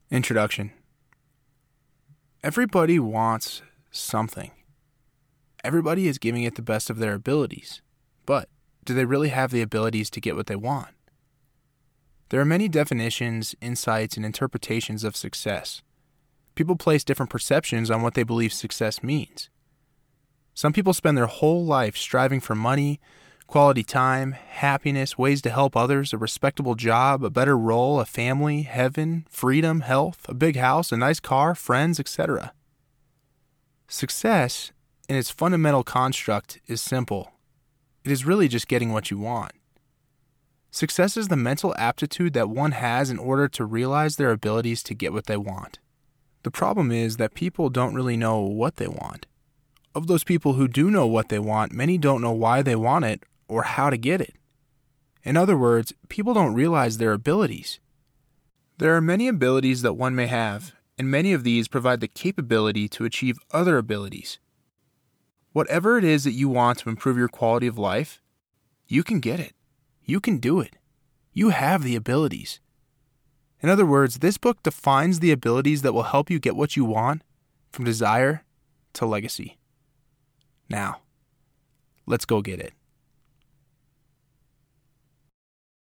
Introduction. Everybody wants something. Everybody is giving it the best of their abilities. But do they really have the abilities to get what they want? There are many definitions, insights, and interpretations of success. People place different perceptions on what they believe success means. Some people spend their whole life striving for money, quality time, happiness, ways to help others, a respectable job, a better role, a family, heaven, freedom, health, a big house, a nice car, friends, etc. Success, in its fundamental construct, is simple. It is really just getting what you want. Success is the mental aptitude that one has in order to realize their abilities to get what they want. The problem is that people don't really know what they want. Of those people who do know what they want, many don't know why they want it or how to get it. In other words, people don't realize their abilities. There are many abilities that one may have, and many of these provide the capability to achieve other abilities. Whatever it is that you want to improve your quality of life, you can get it. You can do it. You have the abilities. In other words, this book defines the abilities that will help you get what you want, from desire to legacy. Now, let's go get it.